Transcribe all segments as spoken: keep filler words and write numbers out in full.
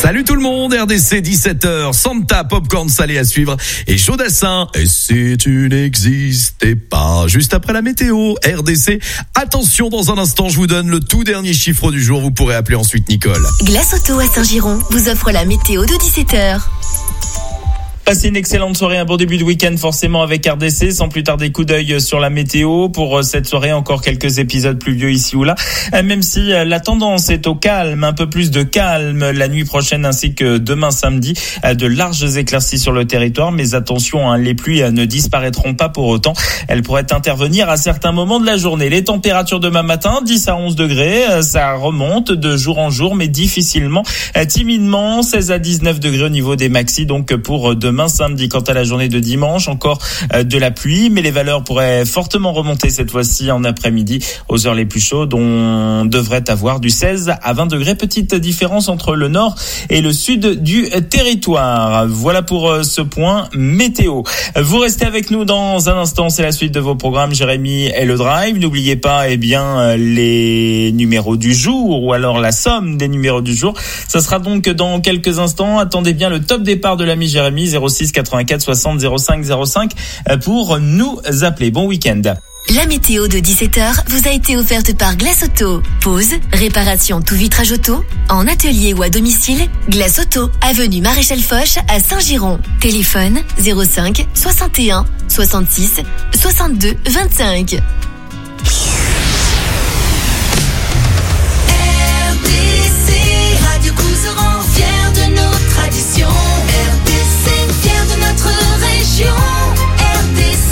Salut tout le monde, R D C dix-sept heures, Santa, popcorn salé à suivre et Chaudassin. Et si tu n'existais pas, juste après la météo, R D C. Attention, dans un instant, je vous donne le tout dernier chiffre du jour. Vous pourrez appeler ensuite Nicole. Glace Auto à Saint-Giron vous offre la météo de dix-sept heures. Passez une excellente soirée, un bon début de week-end forcément avec R D C. Sans plus tarder, coup d'œil sur la météo. Pour cette soirée, encore quelques épisodes pluvieux ici ou là. Même si la tendance est au calme, un peu plus de calme la nuit prochaine ainsi que demain samedi. De larges éclaircies sur le territoire. Mais attention, hein, les pluies ne disparaîtront pas pour autant. Elles pourraient intervenir à certains moments de la journée. Les températures demain matin, dix à onze degrés. Ça remonte de jour en jour, mais difficilement, timidement. seize à dix-neuf degrés au niveau des maxis. Donc pour demain. Demain samedi. Quant à la journée de dimanche, encore de la pluie, mais les valeurs pourraient fortement remonter cette fois-ci en après-midi aux heures les plus chaudes. On devrait avoir du seize à vingt degrés. Petite différence entre le nord et le sud du territoire. Voilà pour ce point météo. Vous restez avec nous dans un instant. C'est la suite de vos programmes Jérémy et le Drive. N'oubliez pas, eh bien, les numéros du jour ou alors la somme des numéros du jour. Ça sera donc dans quelques instants. Attendez bien le top départ de l'ami Jérémy, zéro six quatre-vingt-quatre soixante zéro cinq zéro cinq pour nous appeler. Bon week-end. La météo de dix-sept heures vous a été offerte par Glace Auto. Pause, réparation tout vitrage auto, en atelier ou à domicile. Glace Auto, avenue Maréchal Foch à Saint-Giron. Téléphone zéro cinq soixante et un soixante-six soixante-deux vingt-cinq. R D C, Radio Couserans, fier de nos traditions. R D C, fier de notre région. R D C.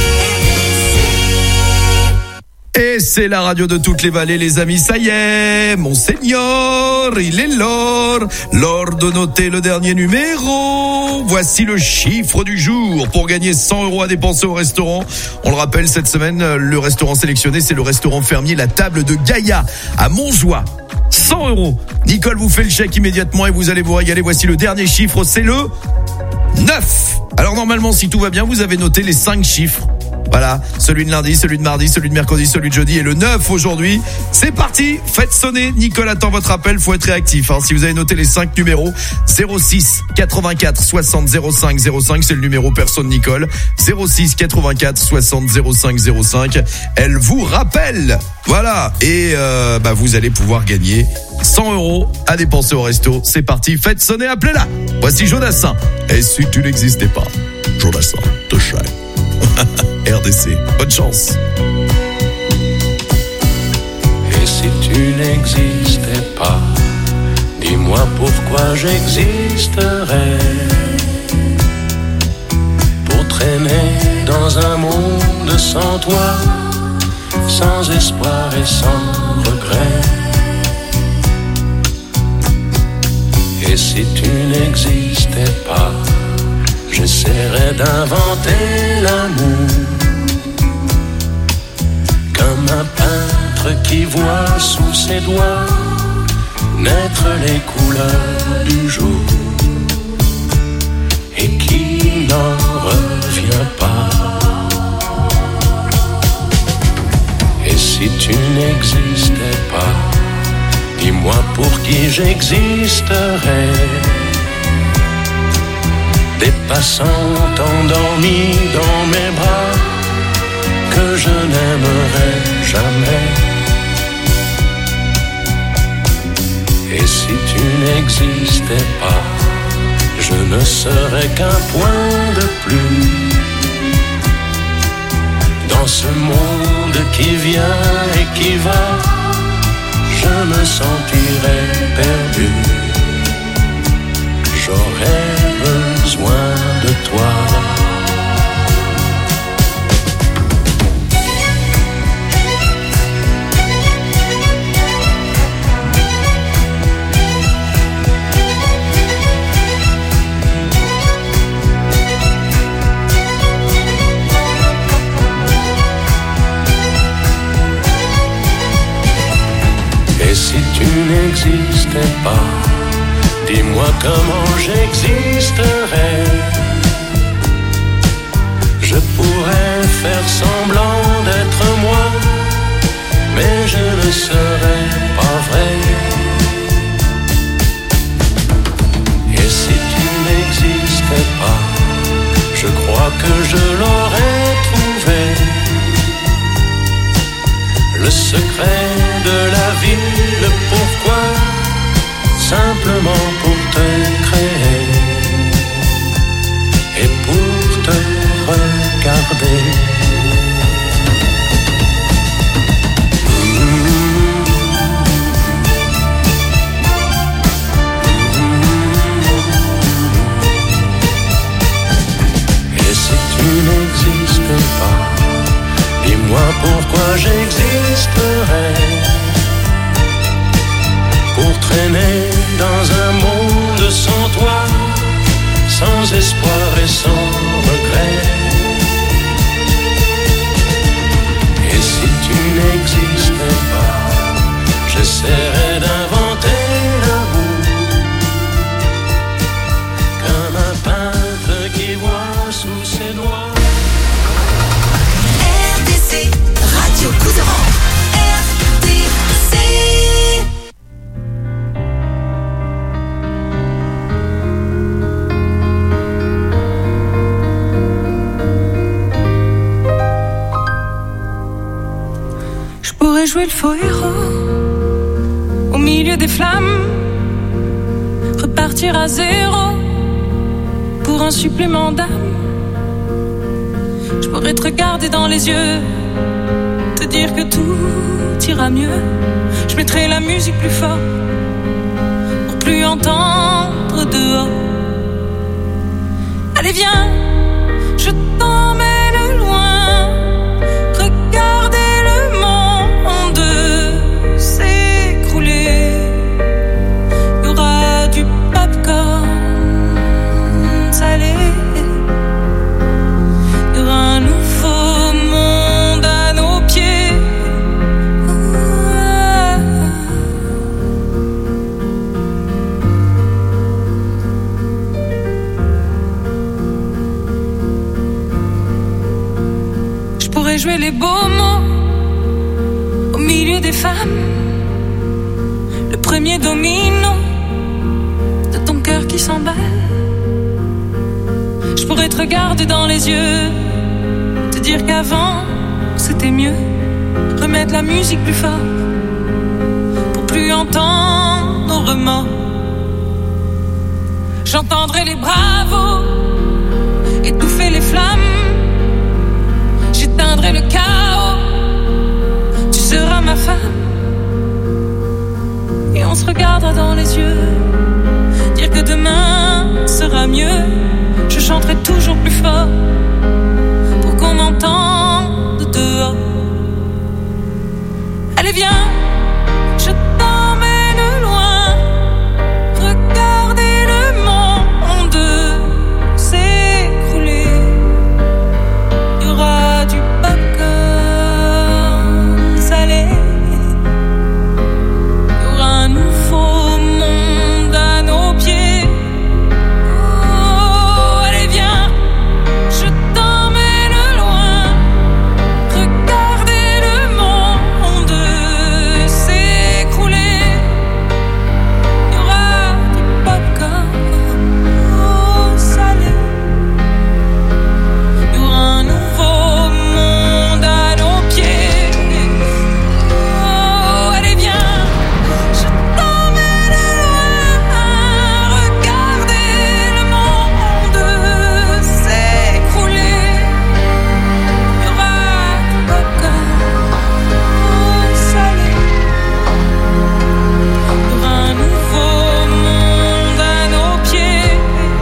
Et c'est la radio de toutes les vallées, les amis. Ça y est, Monseigneur, il est l'heure. L'heure de noter le dernier numéro. Voici le chiffre du jour pour gagner cent euros à dépenser au restaurant. On le rappelle, cette semaine, le restaurant sélectionné, c'est le restaurant fermier La Table de Gaïa à Montjoie. cent euros. Nicole vous fait le chèque immédiatement et vous allez vous régaler. Voici le dernier chiffre, c'est le neuf. Alors normalement, si tout va bien, vous avez noté les cinq chiffres. Voilà, celui de lundi, celui de mardi, celui de mercredi, celui de jeudi et le neuf aujourd'hui. C'est parti, faites sonner. Nicole attend votre appel, faut être réactif. Hein. Si vous avez noté les cinq numéros, zéro six quatre-vingt-quatre soixante zéro cinq zéro cinq, c'est le numéro perso de Nicole. zéro six quatre-vingt-quatre soixante zéro cinq zéro cinq. Elle vous rappelle. Voilà, et euh, bah vous allez pouvoir gagner cent euros à dépenser au resto. C'est parti, faites sonner, appelez-la. Voici Jodassin. Et si tu n'existais pas, Jodassin te chante. R D C, bonne chance. Et si tu n'existais pas, dis-moi pourquoi j'existerais. Pour traîner dans un monde sans toi, sans espoir et sans regret. Et si tu n'existais pas, j'essaierais d'inventer l'amour, comme un peintre qui voit sous ses doigts naître les couleurs du jour et qui n'en revient pas. Et si tu n'existais pas, dis-moi pour qui j'existerais. Des passants endormis dans mes bras que je n'aimerais jamais. Et si tu n'existais pas, je ne serais qu'un point de plus dans ce monde qui vient et qui va. Je me sentirais perdu. J'aurais besoin de toi. Et si tu n'existais pas, dis-moi comment j'existerais. Je pourrais faire semblant d'être moi, mais je ne serais pas vrai. simplement pour te créer et pour te regarder. Et si tu n'existes pas, dis-moi pourquoi j'existerais. Pour traîner dans un monde sans toi, sans espoir et sans regret. Et si tu n'existais pas, j'essaierais d'inventer l'amour, comme un peintre qui voit sous ses doigts. R D C, Radio Couserans. R D C. Je pourrais jouer le faux héros au milieu des flammes, repartir à zéro pour un supplément d'âme. Je pourrais te regarder dans les yeux, te dire que tout ira mieux. Je mettrai la musique plus fort pour plus entendre dehors. Allez viens, je t'emmène loin, regarder le monde s'écrouler. Il y aura du popcorn salé. Il y aura un nouveau monde à nos pieds. Je pourrais jouer les beaux mots au milieu des femmes, le premier domino de ton cœur qui s'emballe. Je pourrais te regarder dans les yeux, te dire qu'avant c'était mieux, remettre la musique plus fort pour plus entendre nos remords. J'entendrai les bravos étouffer les flammes, j'éteindrai le chaos, tu seras ma femme. Et on se regardera dans les yeux, dire que demain sera mieux. Je chanterai toujours plus fort pour qu'on m'entende dehors. Allez viens, je t'emmène loin, regarder le monde s'écrouler. Il y aura du popcorn salé. Il y aura un nouveau monde à nos pieds. Oh, allez viens, je t'emmène loin, regarder le monde s'écrouler. Il y aura du popcorn salé. Il y aura un nouveau monde à nos pieds. Oh, allez viens, je t'emmène loin, regarder le monde s'écrouler. Il y aura du popcorn salé. Il y aura un nouveau monde à nos pieds.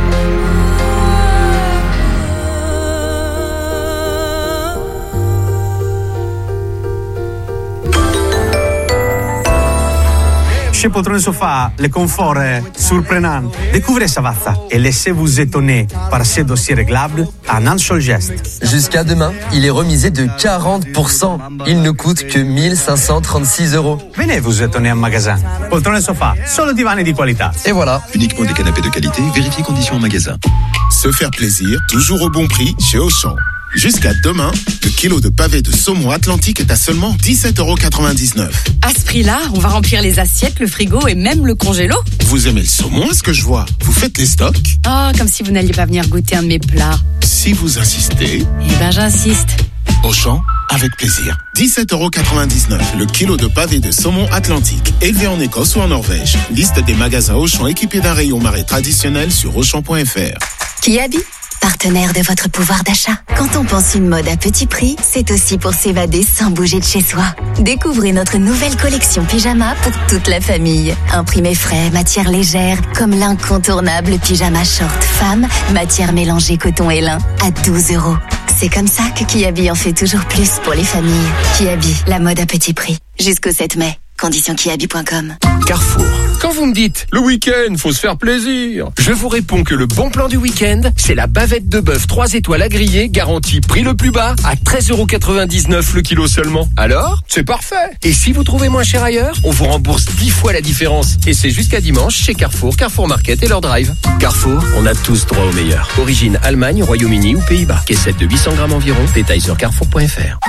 Chez Poltrone Sofa, le confort est surprenant. Découvrez Savazza et laissez-vous étonner par ces dossiers réglables en un seul geste. Jusqu'à demain, il est remisé de quarante pour cent. Il ne coûte que mille cinq cent trente-six euros. Venez vous étonner en magasin. Poltrone Sofa, solo divani di qualità. Et voilà. Uniquement des canapés de qualité, vérifiez conditions en magasin. Se faire plaisir, toujours au bon prix chez Auchan. Jusqu'à demain, le kilo de pavé de saumon atlantique est à seulement dix-sept euros quatre-vingt-dix-neuf. À ce prix-là, on va remplir les assiettes, le frigo et même le congélo. Vous aimez le saumon, à ce que je vois? Vous faites les stocks? Oh, comme si vous n'alliez pas venir goûter un de mes plats. Si vous insistez... Eh ben, j'insiste. Auchan, avec plaisir. dix-sept euros quatre-vingt-dix-neuf le kilo de pavé de saumon atlantique, élevé en Écosse ou en Norvège. Liste des magasins Auchan équipés d'un rayon marée traditionnel sur auchan point f r. Kiabi, partenaire de votre pouvoir d'achat. Quand on pense une mode à petit prix, c'est aussi pour s'évader sans bouger de chez soi. Découvrez notre nouvelle collection pyjama pour toute la famille. Imprimé frais, matière légère, comme l'incontournable pyjama short femme, matière mélangée coton et lin, à douze euros. C'est comme ça que Kiabi en fait toujours plus pour les familles. Kiabi, la mode à petit prix. Jusqu'au sept mai. Conditions kiabi point com. Carrefour. Quand vous me dites, le week-end, faut se faire plaisir, je vous réponds que le bon plan du week-end, c'est la bavette de bœuf trois étoiles à griller, garantie prix le plus bas, à treize euros quatre-vingt-dix-neuf le kilo seulement. Alors, c'est parfait. Et si vous trouvez moins cher ailleurs, on vous rembourse dix fois la différence. Et c'est jusqu'à dimanche chez Carrefour, Carrefour Market et leur drive. Carrefour, on a tous droit au meilleur. Origine Allemagne, Royaume-Uni ou Pays-Bas. Caissette de huit cents grammes environ. Détail sur carrefour point f r.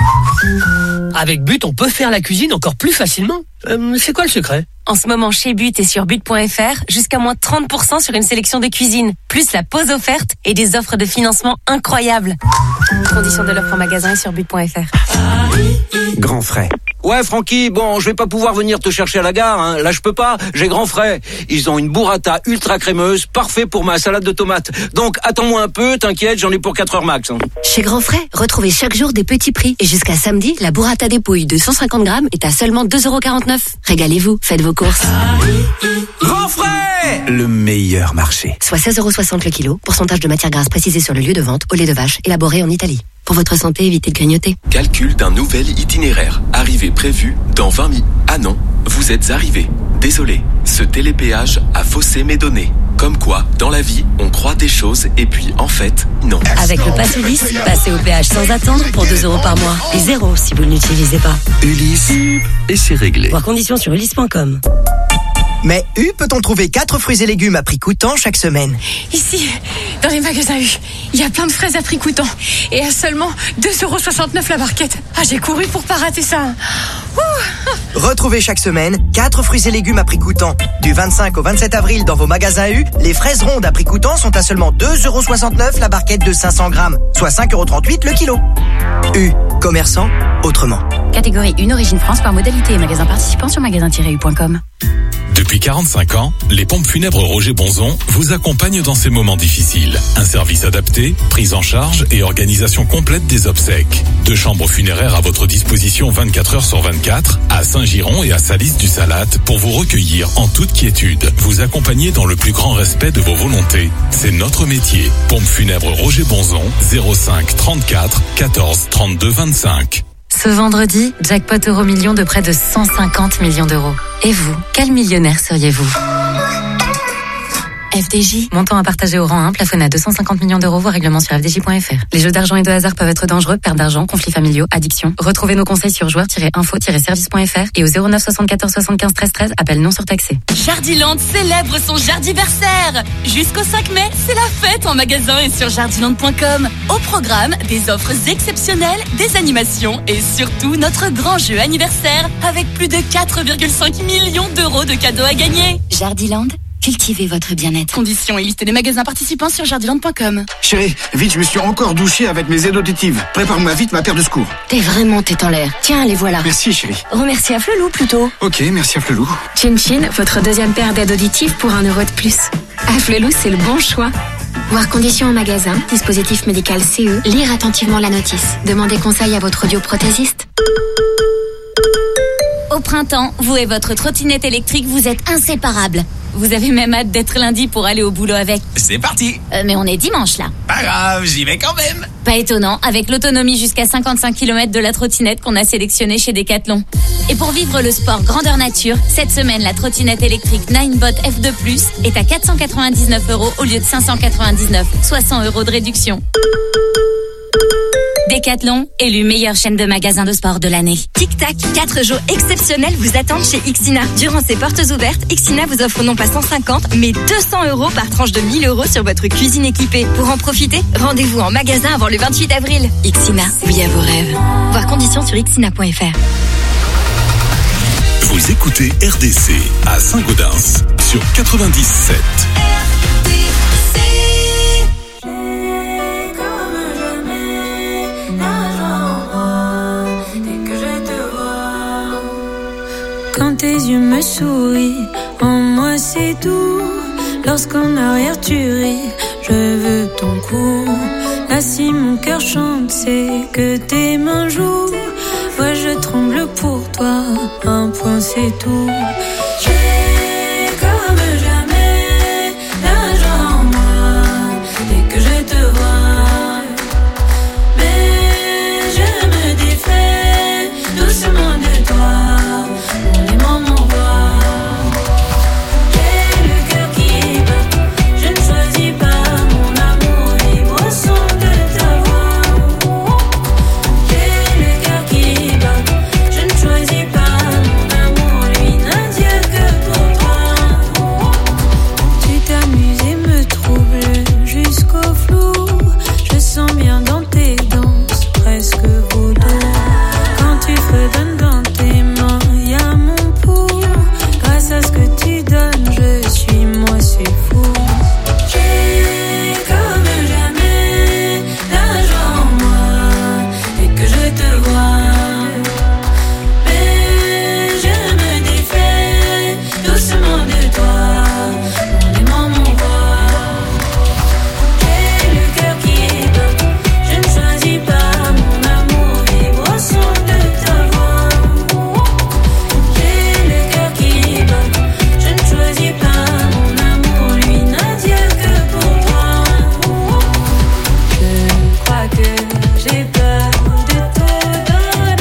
Avec But, on peut faire la cuisine encore plus facilement. Euh, c'est quoi le secret ? En ce moment, chez But et sur but point f r, jusqu'à moins trente pour cent sur une sélection de cuisine, plus la pause offerte et des offres de financement incroyables. Conditions de l'offre en magasin et sur but point f r. Grand frais. Ouais, Francky, bon, je vais pas pouvoir venir te chercher à la gare, hein. Là, je peux pas, j'ai Grand Frais. Ils ont une burrata ultra crémeuse, parfait pour ma salade de tomates. Donc, attends-moi un peu, t'inquiète, j'en ai pour quatre heures max. Hein. Chez Grand Frais, retrouvez chaque jour des petits prix. Et jusqu'à samedi, la burrata dépouille de cent cinquante grammes est à seulement deux euros quarante-neuf. Régalez-vous, faites vos courses. Grand Frais, le meilleur marché. Soit seize euros soixante le kilo, pourcentage de matière grasse précisé sur le lieu de vente, au lait de vache, élaboré en Italie. Pour votre santé, évitez de grignoter. Calcul d'un nouvel itinéraire. Arrivée prévue dans vingt minutes. Ah non, vous êtes arrivé. Désolé, ce télépéage a faussé mes données. Comme quoi, dans la vie, on croit des choses et puis, en fait, non. Avec le Pass Ulysse, passez au péage sans attendre pour deux euros par mois. Et zéro si vous ne l'utilisez pas. Ulysse, et c'est réglé. Voir conditions sur ulysse point com. Mais U peut-on trouver quatre fruits et légumes à prix coûtant chaque semaine? Ici, dans les magasins U, il y a plein de fraises à prix coûtant. Et à seulement deux euros soixante-neuf la barquette. Ah, j'ai couru pour pas rater ça. Ouh. Retrouvez chaque semaine quatre fruits et légumes à prix coûtant. Du vingt-cinq au vingt-sept avril dans vos magasins U, les fraises rondes à prix coûtant sont à seulement deux euros soixante-neuf la barquette de cinq cents grammes, soit cinq euros trente-huit le kilo. U, commerçant autrement. Catégorie un, origine France par modalité et magasin participant sur magasin tiret u point com. Depuis quarante-cinq ans, les pompes funèbres Roger Bonzon vous accompagnent dans ces moments difficiles. Un service adapté, prise en charge et organisation complète des obsèques. Deux chambres funéraires à votre disposition vingt-quatre heures sur vingt-quatre, à Saint-Giron et à Salis-du-Salat pour vous recueillir en toute quiétude. Vous accompagner dans le plus grand respect de vos volontés. C'est notre métier. Pompes funèbres Roger Bonzon, zéro cinq trente-quatre quatorze trente-deux vingt-cinq. Ce vendredi, jackpot euro million de près de cent cinquante millions d'euros. Et vous, quel millionnaire seriez-vous ? F D J, montant à partager au rang un, plafonné à deux cent cinquante millions d'euros, voire règlement sur f d j point f r. Les jeux d'argent et de hasard peuvent être dangereux, perte d'argent, conflits familiaux, addiction. Retrouvez nos conseils sur joueurs tiret info tiret service point f r et au zéro neuf soixante-quatorze soixante-quinze treize treize, appel non surtaxé. Jardiland célèbre son jardiversaire. Jusqu'au cinq mai, c'est la fête en magasin et sur jardiland point com. Au programme, des offres exceptionnelles, des animations et surtout notre grand jeu anniversaire avec plus de quatre virgule cinq millions d'euros de cadeaux à gagner. Jardiland, cultivez votre bien-être. Conditions et liste des magasins participants sur jardiland point com. Chérie, vite, je me suis encore douché avec mes aides auditives. Prépare-moi vite ma paire de secours. T'es vraiment tête en l'air. Tiens, les voilà. Merci, chérie. Remercie à Flelou plutôt. Ok, merci à Flelou. Chin Chin, votre deuxième paire d'aides auditives pour un euro de plus. À Flelou, c'est le bon choix. Voir conditions en magasin, dispositif médical C E, lire attentivement la notice. Demandez conseil à votre audioprothésiste. Au printemps, vous et votre trottinette électrique, vous êtes inséparables. Vous avez même hâte d'être lundi pour aller au boulot avec. C'est parti. Euh, mais on est dimanche là. Pas grave, j'y vais quand même. Pas étonnant, avec l'autonomie jusqu'à cinquante-cinq kilomètres de la trottinette qu'on a sélectionnée chez Decathlon. Et pour vivre le sport grandeur nature, cette semaine, la trottinette électrique Ninebot F deux plus est à quatre cent quatre-vingt-dix-neuf euros au lieu de cinq cent quatre-vingt-dix-neuf, soit cent euros de réduction. Decathlon, élu meilleure chaîne de magasins de sport de l'année. Tic Tac, quatre jours exceptionnels vous attendent chez Ixina. Durant ces portes ouvertes, Ixina vous offre non pas cent cinquante, mais deux cents euros par tranche de mille euros sur votre cuisine équipée. Pour en profiter, rendez-vous en magasin avant le vingt-huit avril. Ixina, oui à vos rêves. Voir conditions sur ixina point f r. Vous écoutez R D C à Saint-Gaudens sur quatre-vingt-dix-sept. tes yeux me sourient, en moi c'est doux. Lorsqu'en arrière tu ris, je veux ton cou. Là si mon cœur chante, c'est que tes mains jouent. Moi je tremble pour toi, un point c'est tout. J'ai comme jamais la joie en moi dès que je te vois. Mais je me défais doucement de toi, mon aimant m'envoie. J'ai le cœur qui bat, je ne choisis pas mon amour, libre au son de ta voix. J'ai le cœur qui bat, je ne choisis pas mon amour, lui n'a Dieu que pour toi. Tu t'amuses et me troubles jusqu'au flou, je sens bien dans tes danses, presque vaudou. Quand tu fredonnes dans tes mains, y'a mon pouls. Grâce à ce que tu donnes, je suis moi, c'est fou. J'ai comme jamais la joie en moi dès que je te vois. Mais je me défais doucement de toi, mon aimant m'envoie. J'ai le cœur qui bat, je ne choisis pas mon amour, libre au son de ta voix. J'ai le cœur qui bat, je ne choisis pas mon amour, lui n'a Dieu que pour toi. Je crois que j'ai peur de tout donner.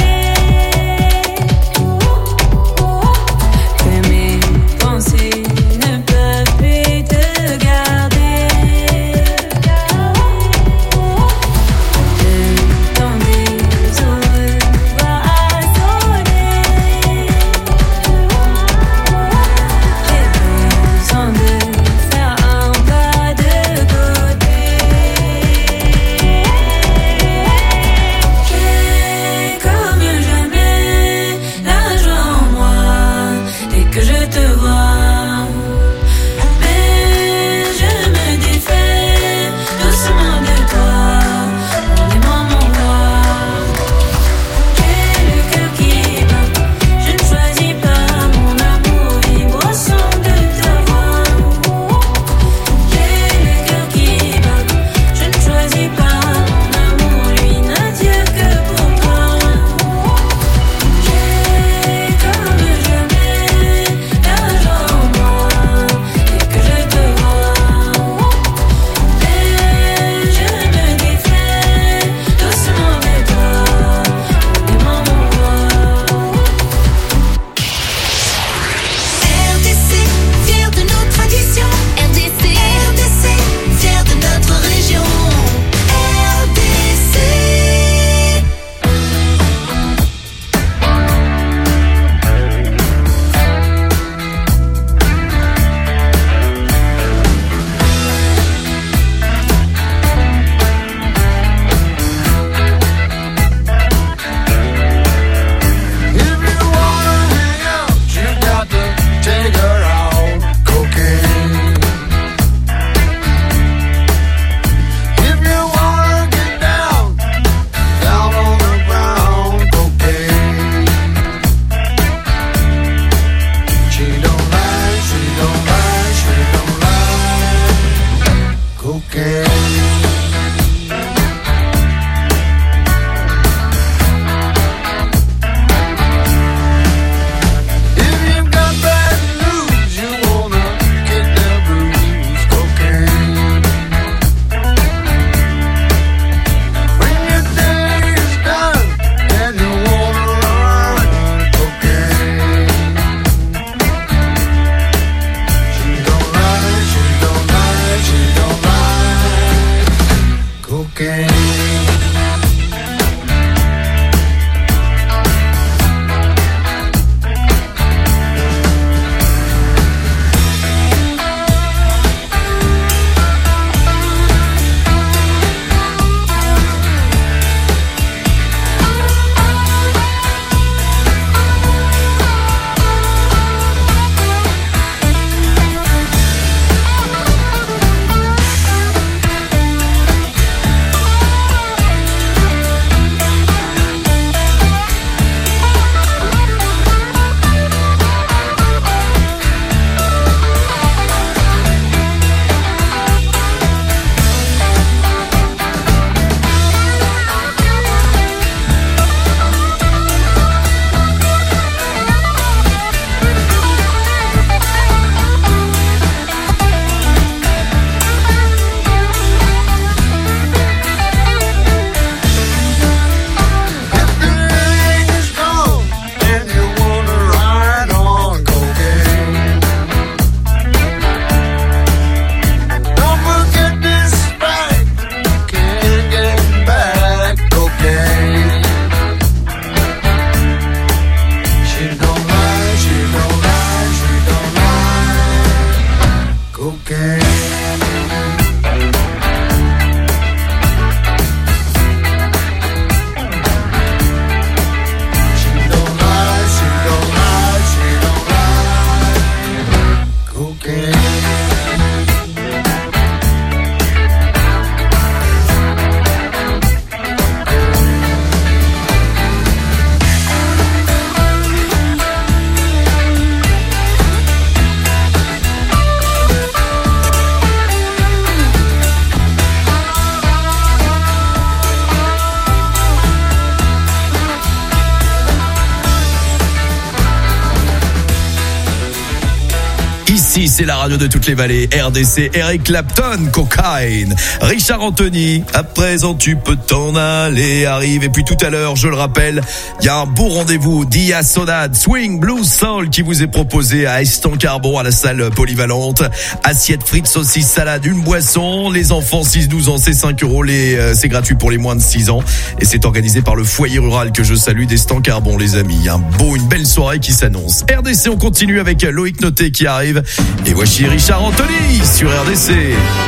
Ici, c'est la radio de toutes les vallées. R D C, Eric Clapton, Cocaine. Richard Anthony, à présent tu peux t'en aller, arrive. Et puis tout à l'heure, je le rappelle, il y a un beau rendez-vous Dia Sonade, Swing, Blues, Soul qui vous est proposé à Estancarbon à la salle polyvalente. Assiette frites, saucisses, salade, une boisson. Les enfants six douze ans, c'est cinq euros. Les, euh, c'est gratuit pour les moins de six ans. Et c'est organisé par le foyer rural que je salue d'Estancarbon, les amis. Il y a un beau, une belle soirée qui s'annonce. R D C, on continue avec Loïc Noté qui arrive. Et voici Richard Anthony sur R D C.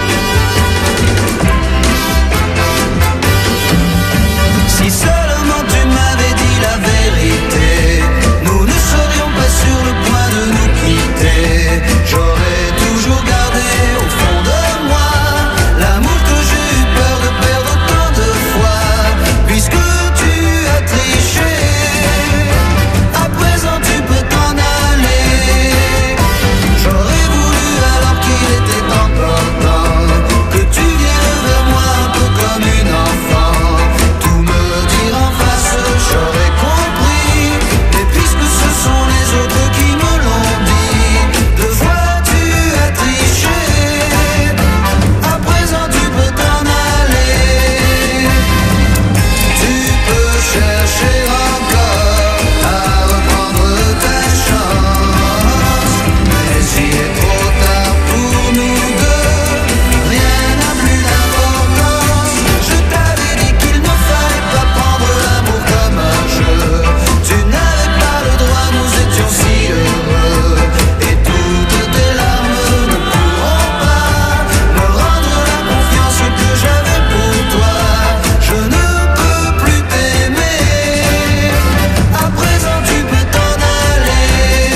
Si seulement tu m'avais dit la vérité, nous ne serions pas sur le point de nous quitter. J'aurais toujours gardé au fond de moi l'amour que j'ai eu peur de perdre autant de fois. Puisque tu as triché, à présent tu peux t'en aller. J'aurais voulu alors qu'il était encore temps que tu viennes vers moi un peu comme une enfant. Tout me dire en face, j'aurais compris. Mais puisque ce sont les autres qui me l'ont dit, deux fois tu as triché, à présent tu peux t'en aller. Tu peux chercher encore à reprendre ta chance, mais il est trop tard pour nous deux, rien n'a plus d'importance. Je t'avais dit qu'il ne fallait pas prendre l'amour comme un jeu. Tu n'avais pas le droit, nous étions si heureux. Et toutes tes larmes ne pourront pas me rendre la confiance que j'avais pour toi. Je ne peux plus t'aimer, à présent tu peux t'en aller.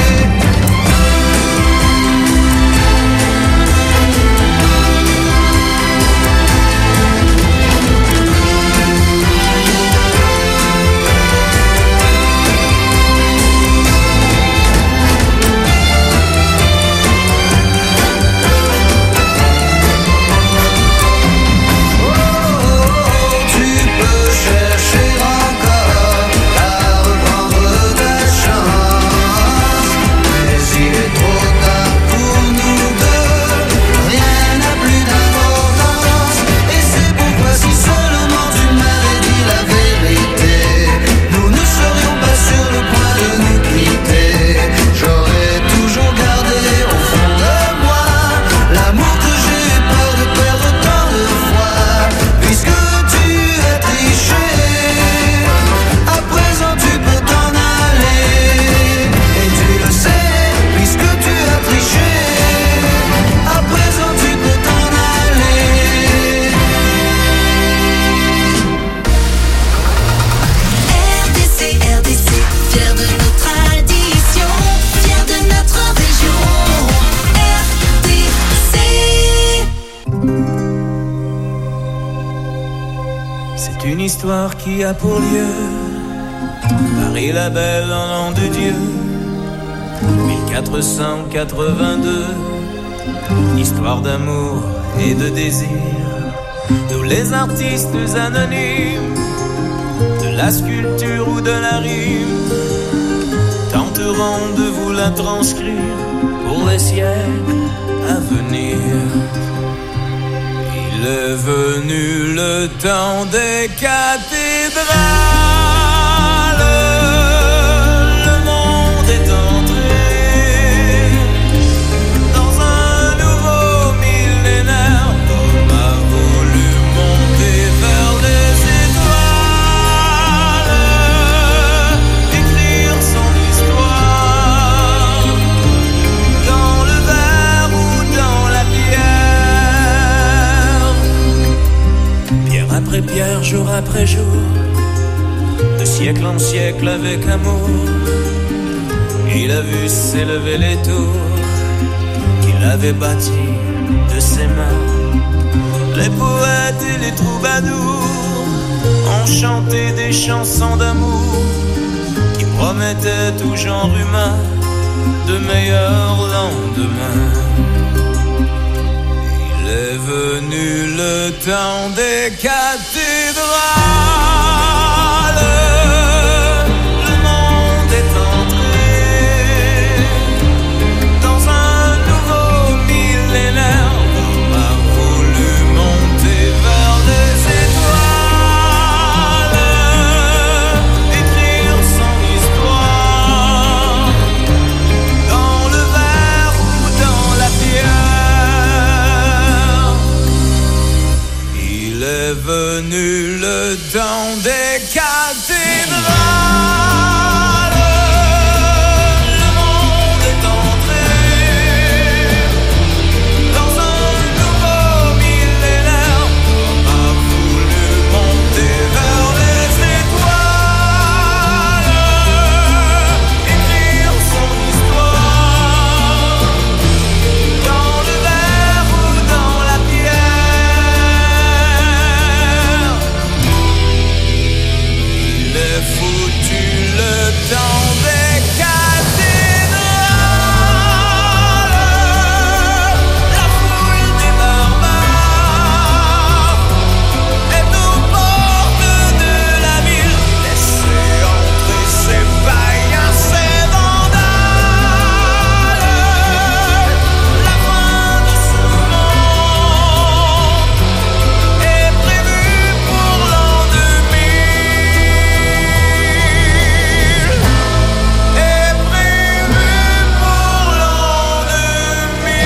Tu peux chercher encore à reprendre ta chance, mais il est trop tard pour nous deux, rien n'a plus d'importance. Et c'est pourquoi si seulement tu m'avais dit la vérité, nous ne serions pas sur le point de nous quitter. J'aurais toujours gardé au fond de moi l'amour que j'ai eu peur de perdre tant de fois. Puisque tu as triché, à présent tu peux t'en aller. Et tu le sais, puisque tu as triché, à présent tu peux t'en aller. R D C, R D C, fier de nos traditions, fier de notre région. R D C. C'est une histoire qui a pour lieu Paris la belle en l'an de Dieu mille quatre cent quatre-vingt-deux. Histoire d'amour et de désir. Tous les artistes anonymes, de la sculpture ou de la rime, tenteront de vous la transcrire pour les siècles à venir. Il est venu le temps des cathédrales. Le monde est entré dans un nouveau millénaire. L'homme a voulu monter vers les étoiles, écrire son histoire dans le verre ou dans la pierre. Pierre après pierre, jour après jour, de siècle en siècle avec amour, il a vu s'élever les tours qu'il avait bâties de ses mains. Les poètes et les troubadours ont chanté des chansons d'amour qui promettaient tout genre humain de meilleurs lendemains. Il est venu le temps des cathédrales. Le monde est entré dans un foutu le temps des cathédrales, la foule des barbares est aux portes de la ville. Laissez entrer ces païens, ces vandales. La fin de ce monde est prévue pour l'an deux mille. Est prévue pour l'an deux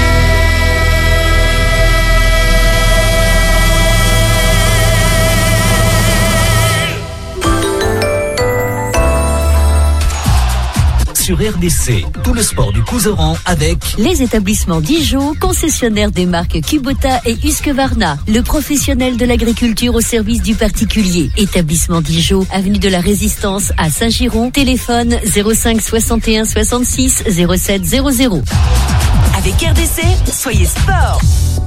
Sur R D C, tout le sport du Couserans avec les établissements Dijon, concessionnaires des marques Kubota et Husqvarna, le professionnel de l'agriculture au service du particulier. Établissement Dijon, avenue de la Résistance à Saint-Giron, téléphone zéro cinq soixante et un soixante-six zéro sept zéro zéro. Avec R D C, soyez sport.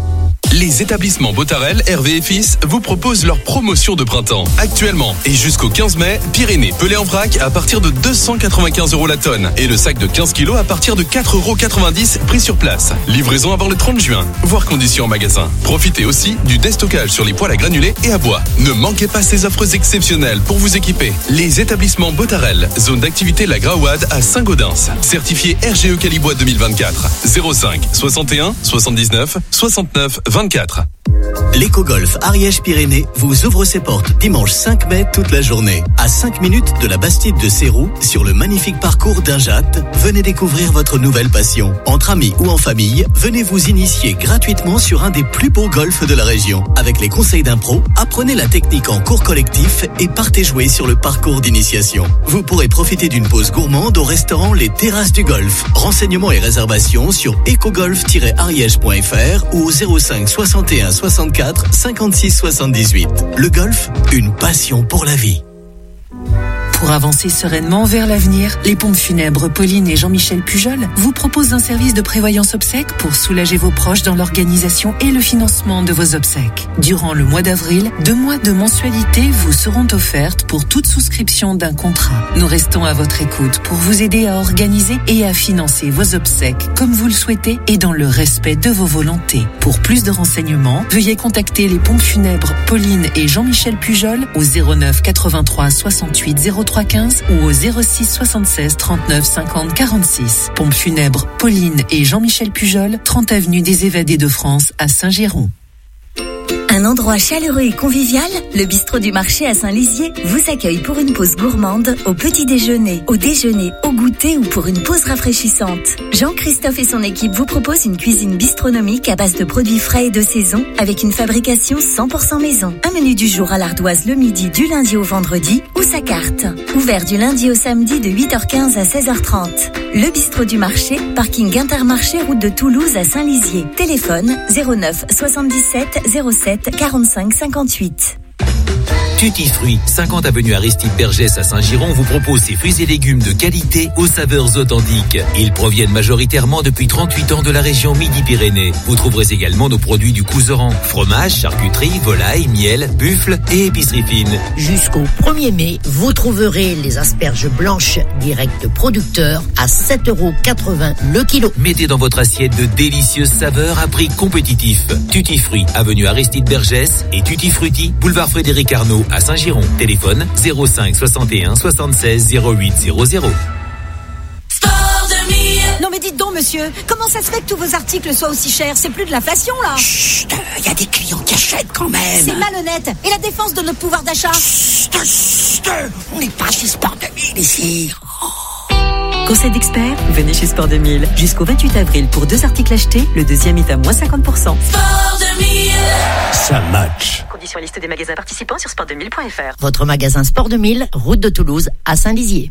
Les établissements Botarel, Hervé et Fils vous proposent leur promotion de printemps. Actuellement et jusqu'au quinze mai, Pyrénées pelé en vrac à partir de deux cent quatre-vingt-quinze euros la tonne et le sac de quinze kilos à partir de quatre euros quatre-vingt-dix prix sur place. Livraison avant le trente juin, voire conditions en magasin. Profitez aussi du déstockage sur les poêles à granulés et à bois. Ne manquez pas ces offres exceptionnelles pour vous équiper. Les établissements Botarel, zone d'activité La Graouade à Saint-Gaudens. Certifié R G E Calibois deux mille vingt-quatre. zéro cinq soixante et un soixante-dix-neuf soixante-neuf vingt-quatre. l'Éco-Golf Ariège-Pyrénées vous ouvre ses portes dimanche cinq mai toute la journée. À cinq minutes de la Bastide de Sérou, sur le magnifique parcours d'Injat, venez découvrir votre nouvelle passion. Entre amis ou en famille, venez vous initier gratuitement sur un des plus beaux golfs de la région. Avec les conseils d'un pro, apprenez la technique en cours collectif et partez jouer sur le parcours d'initiation. Vous pourrez profiter d'une pause gourmande au restaurant Les Terrasses du Golf. Renseignements et réservations sur ecogolf tiret ariège point f r ou au zéro cinq soixante et un soixante-quatre cinquante-six soixante-dix-huit. Le golf, une passion pour la vie. Pour avancer sereinement vers l'avenir, les pompes funèbres Pauline et Jean-Michel Pujol vous proposent un service de prévoyance obsèques pour soulager vos proches dans l'organisation et le financement de vos obsèques. Durant le mois d'avril, deux mois de mensualité vous seront offertes pour toute souscription d'un contrat. Nous restons à votre écoute pour vous aider à organiser et à financer vos obsèques comme vous le souhaitez et dans le respect de vos volontés. Pour plus de renseignements, veuillez contacter les pompes funèbres Pauline et Jean-Michel Pujol au zéro neuf quatre-vingt-trois soixante-huit zéro trois quinze ou au zéro six soixante-seize trente-neuf cinquante quarante-six. Pompes funèbres Pauline et Jean-Michel Pujol, trente avenue des Évadés de France à Saint-Giron. Un endroit chaleureux et convivial, le bistrot du marché à Saint-Lizier vous accueille pour une pause gourmande, au petit déjeuner, au déjeuner, au goûter ou pour une pause rafraîchissante. Jean-Christophe et son équipe vous proposent une cuisine bistronomique à base de produits frais et de saison avec une fabrication cent pour cent maison. Un menu du jour à l'ardoise le midi du lundi au vendredi ou sa carte. Ouvert du lundi au samedi de huit heures quinze à seize heures trente. Le bistrot du marché, parking Intermarché, route de Toulouse à Saint-Lizier. Téléphone zéro neuf soixante-dix-sept zéro sept quarante-cinq cinquante-huit. Tutti Fruits, cinquante avenue Aristide Bergès à Saint-Giron vous propose ses fruits et légumes de qualité aux saveurs authentiques. Ils proviennent majoritairement depuis trente-huit ans de la région Midi-Pyrénées. Vous trouverez également nos produits du Couserans. Fromage, charcuterie, volaille, miel, buffle et épicerie fine. Jusqu'au premier mai, vous trouverez les asperges blanches direct producteurs à sept euros quatre-vingts le kilo. Mettez dans votre assiette de délicieuses saveurs à prix compétitif. Tutti Fruits, avenue Aristide Bergès et Tutti Frutti, boulevard Frédéric Arnaud à Saint-Giron. Téléphone zéro cinq soixante et un soixante-seize zéro huit zéro zéro. Non mais dites donc monsieur, comment ça se fait que tous vos articles soient aussi chers? C'est plus de l'inflation là. Chut, il y a des clients qui achètent quand même. C'est malhonnête. Et la défense de notre pouvoir d'achat? Chut, chut, on n'est pas chez Sport deux mille ici. Conseil d'experts, venez chez Sport deux mille. Jusqu'au vingt-huit avril, pour deux articles achetés, le deuxième est à moins cinquante pour cent. Sport deux mille. Ça match. Conditions et liste des magasins participants sur sport deux mille point f r. Votre magasin Sport deux mille, route de Toulouse à Saint-Lizier.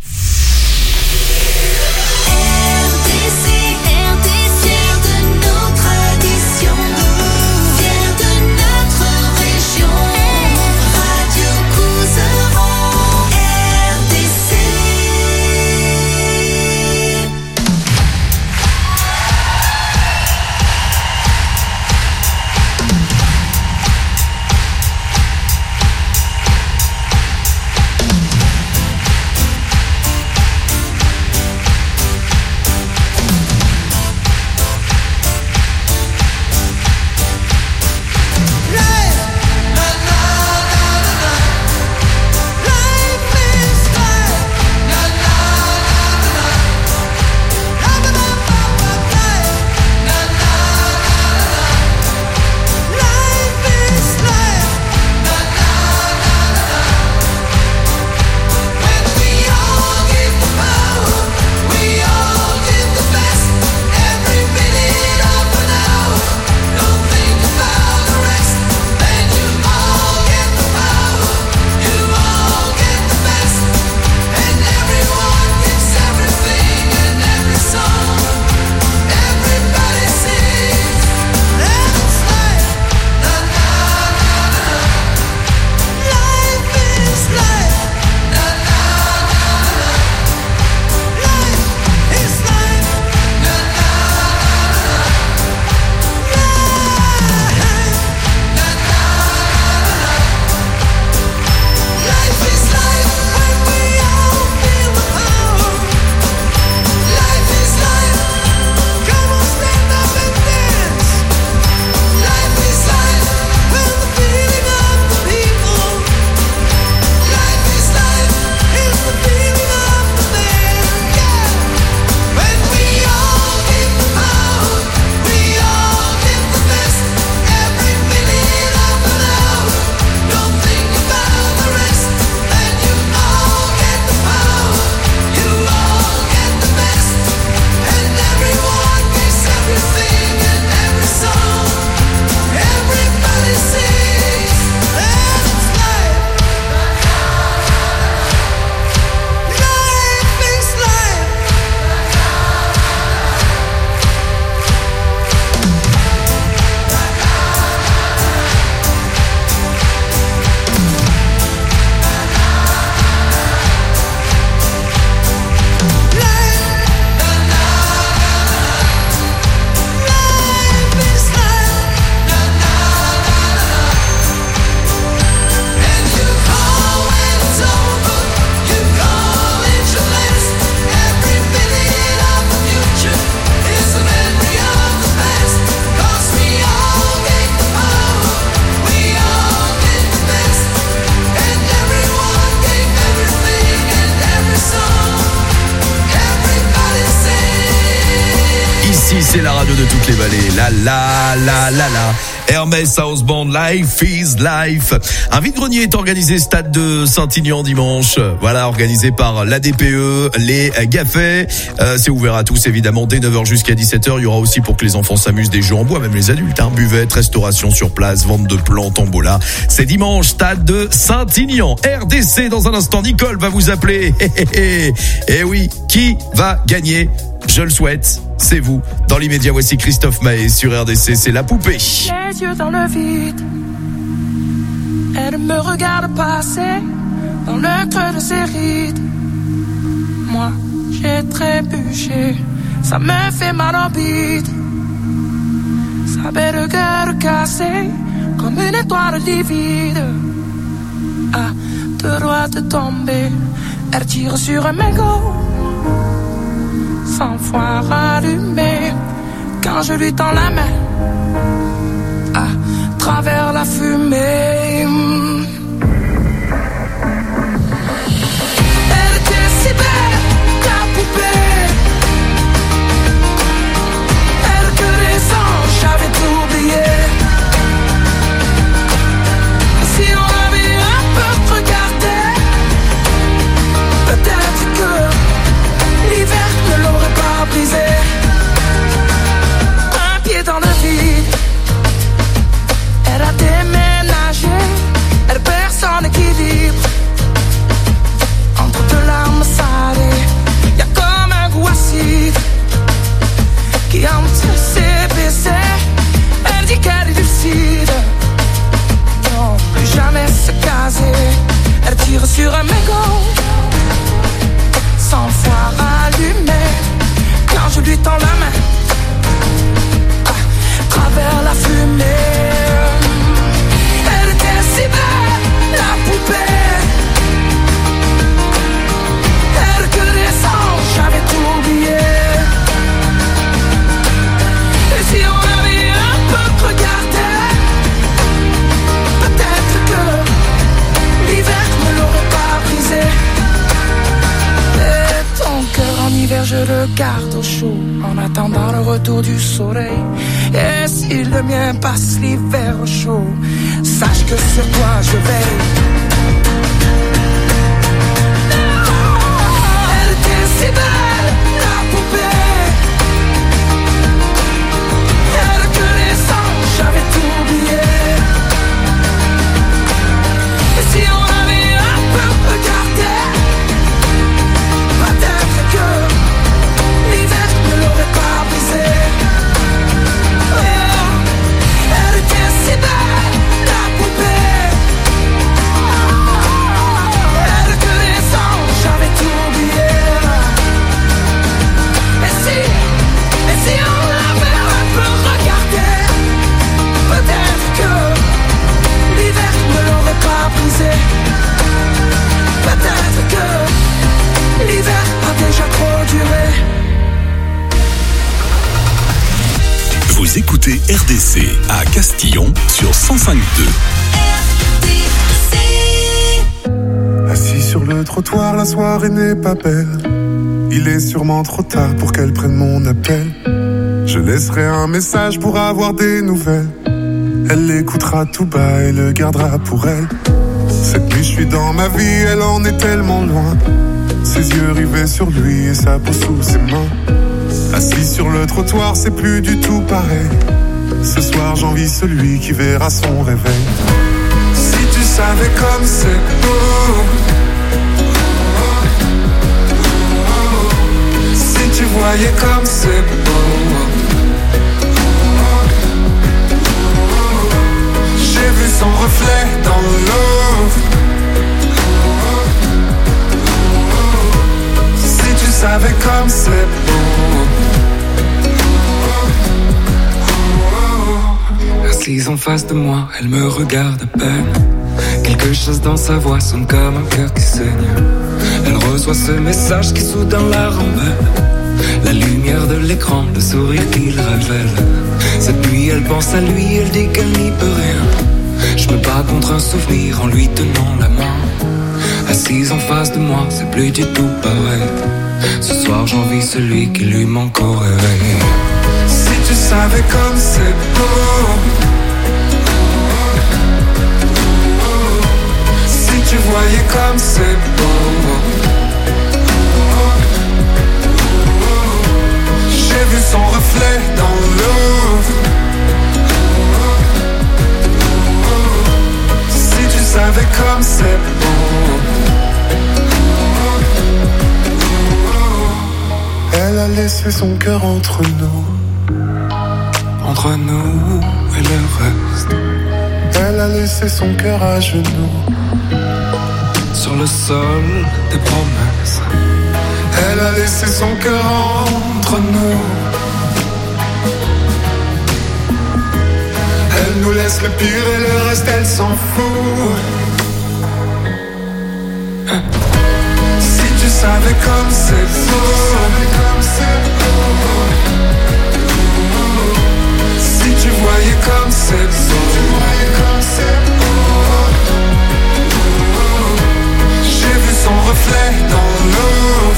c'est la radio de toutes les vallées. La la la la la. Hermès Houseband, Life is Life. Un vide-grenier est organisé stade de Saint-Ignan dimanche. Voilà, organisé par l'A D P E, les Gaffets. Euh, c'est ouvert à tous évidemment dès neuf heures jusqu'à dix-sept heures. Il y aura aussi pour que les enfants s'amusent des jeux en bois, même les adultes. Hein. Buvette, restauration sur place, vente de plants, tombola. C'est dimanche, stade de Saint-Ignan. R D C dans un instant. Nicole va vous appeler. Et oui, qui va gagner ? Je le souhaite, c'est vous. Dans l'immédiat, voici Christophe Maé sur R D C, c'est La Poupée. Les yeux dans le vide, elle me regarde passer dans le creux de ses rides. Moi, j'ai trébuché, ça me fait mal en bide. Sa belle gueule cassée, comme une étoile livide. À deux doigts de tomber, elle tire sur un mégot. Sans fois rallumé, quand je lui tends la main, à travers la fumée. Elle était si belle, la poupée. Elle que les anges, j'avais tout oublié. Si on avait un peu regardé, peut-être que l'hiver ne l'aurait pas brisé. Un pied dans le vide, elle a déménagé, elle perd son équilibre. Entre deux larmes salées, y'a comme un goût acide qui hante ses baisers. Elle dit qu'elle est lucide, non, plus jamais se caser. Elle tire sur un mégot, sans fois allumé, quand je lui tends la main, à travers la fumée. Elle était si belle, la poupée. Elle que les anges, j'avais tout oublié. Et si on avait un peu regardé, peut-être que l'hiver ne l'aurait pas brisé. Ton cœur en hiver je le garde au chaud, en attendant le retour du soleil. Et si le mien passe l'hiver au chaud, sache que sur toi je veille. Elle était si belle, la poupée. Elle que les anges, j'avais tout oublié. Et si on avait un peu regardé, peut-être que l'hiver ne l'aurait pas brisé. Oh, elle était si belle, la poupée. Elle que les anges, j'avais tout oublié. Et si, et si on l'avait un peu regardé, peut-être que l'hiver ne l'aurait pas brisé. Peut-être que l'hiver a déjà trop duré. Vous écoutez R D C à Castillon sur cent cinq virgule deux. Assis sur le trottoir, la soirée n'est pas belle. Il est sûrement trop tard pour qu'elle prenne mon appel. Je laisserai un message pour avoir des nouvelles. Elle l'écoutera tout bas et le gardera pour elle. Cette nuit je suis dans ma vie, elle en est tellement loin. Ses yeux rivés sur lui et sa peau sous ses mains. Assis sur le trottoir, c'est plus du tout pareil. Ce soir j'envie celui qui verra son réveil. Si tu savais comme c'est beau, si tu voyais comme c'est beau. J'ai vu son reflet dans l'eau. Si tu savais comme c'est beau. Assise en face de moi, elle me regarde à peine. Quelque chose dans sa voix sonne comme un cœur qui saigne. Elle reçoit ce message qui soudain la rembelle. La lumière de l'écran, le sourire qu'il révèle. Cette nuit elle pense à lui, elle dit qu'elle n'y peut rien. Je me bats contre un souvenir en lui tenant la main. Assise en face de moi, c'est plus du tout pareil. Ce soir j'envie celui qui lui manque au réveil. Si savais comme c'est beau. Si tu voyais comme c'est beau. J'ai vu son reflet dans l'eau. Si tu savais comme c'est beau. Elle a laissé son cœur entre nous. Entre nous et le reste. Elle a laissé son cœur à genoux. Sur le sol des promesses. Elle a laissé son cœur entre nous. Elle nous laisse le pire et le reste elle s'en fout. Si tu savais comme c'est beau. Si tu voyais comme c'est beau. J'ai vu son reflet dans l'eau.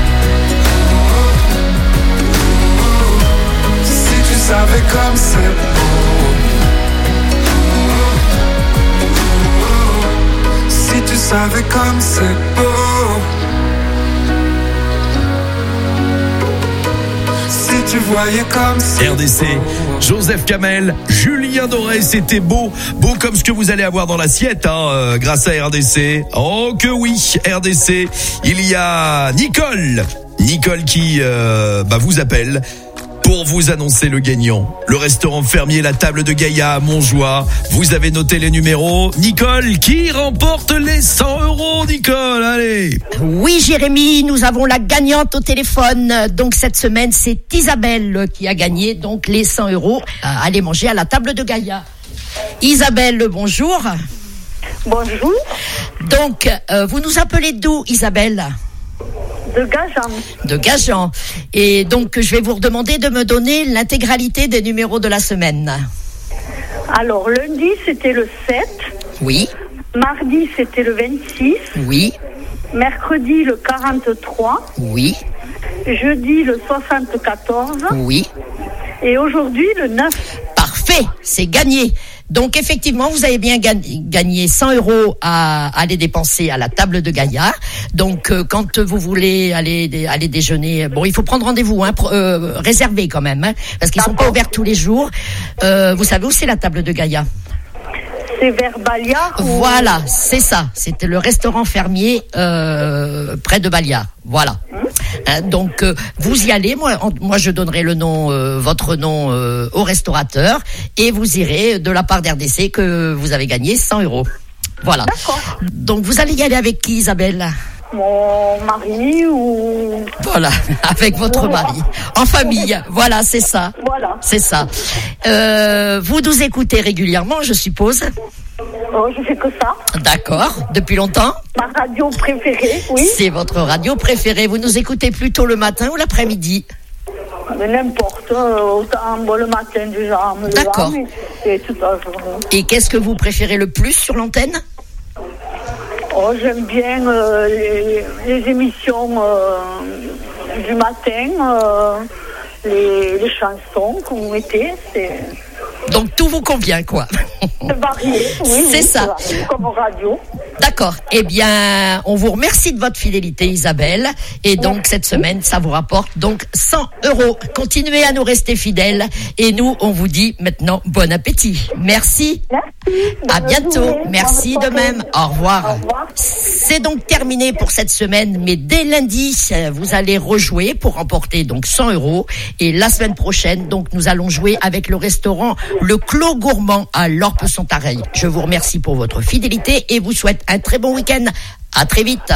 Si tu savais comme c'est beau. Si tu savais comme c'est beau. Si tu voyais comme c'est R D C, Joseph Kamel, Julien Doré, c'était beau, beau comme ce que vous allez avoir dans l'assiette, hein, euh, grâce à R D C. Oh que oui, R D C. Il y a Nicole, Nicole qui euh, bah, vous appelle pour vous annoncer le gagnant. Le restaurant fermier La Table de Gaïa à Montjoie. Vous avez noté les numéros. Nicole, qui remporte les cent euros, Nicole? Allez. Oui, Jérémy, nous avons la gagnante au téléphone. Donc, cette semaine, c'est Isabelle qui a gagné donc les cent euros à aller manger à La Table de Gaïa. Isabelle, bonjour. Bonjour. Donc, euh, vous nous appelez d'où, Isabelle? De Gajan. De Gajan. Et donc, je vais vous redemander de me donner l'intégralité des numéros de la semaine. Alors, lundi, c'était le sept. Oui. Mardi, c'était le vingt-six. Oui. Mercredi, le quarante-trois. Oui. Jeudi, le soixante-quatorze. Oui. Et aujourd'hui, le neuf. Parfait, c'est gagné. Donc, effectivement, vous avez bien gagné cent euros à aller dépenser à la Table de Gaïa. Donc, euh, quand vous voulez aller aller déjeuner, bon, il faut prendre rendez-vous, hein, euh, réservé quand même, hein, parce qu'ils sont pas ouverts tous les jours. Euh, vous savez où c'est la Table de Gaïa? C'est vers Baliard. Ou... Voilà, c'est ça. C'était le restaurant fermier euh, près de Baliard. Voilà. Hein, donc euh, vous y allez. Moi, en, moi, je donnerai le nom, euh, votre nom euh, au restaurateur, et vous irez de la part d'R D C que vous avez gagné cent euros. Voilà. D'accord. Donc vous allez y aller avec qui, Isabelle? Mon mari ou... Voilà, avec votre voilà. mari. En famille, voilà, c'est ça. Voilà. C'est ça. Euh, vous nous écoutez régulièrement, je suppose? Oh, je fais que ça. D'accord. Depuis longtemps? Ma radio préférée, oui. C'est votre radio préférée. Vous nous écoutez plutôt le matin ou l'après-midi? Mais n'importe, autant bon, le matin déjà. D'accord. Et toute la journée. Et qu'est-ce que vous préférez le plus sur l'antenne? Oh, j'aime bien euh, les, les émissions euh, du matin, euh, les, les chansons que vous mettez. C'est... Donc tout vous convient, quoi. C'est varié, oui. C'est oui, ça. C'est varié, comme radio. D'accord. Eh bien, on vous remercie de votre fidélité, Isabelle. Et donc, Merci. Cette semaine, ça vous rapporte donc cent euros. Continuez à nous rester fidèles. Et nous, on vous dit maintenant bon appétit. Merci. Merci. À bientôt. Journée. Merci de même. Au revoir. Au revoir. C'est donc terminé pour cette semaine. Mais dès lundi, vous allez rejouer pour remporter donc cent euros. Et la semaine prochaine, donc, nous allons jouer avec le restaurant Le Clos Gourmand à Lorpe-Sontareuil. Je vous remercie pour votre fidélité et vous souhaite un très bon week-end. À très vite.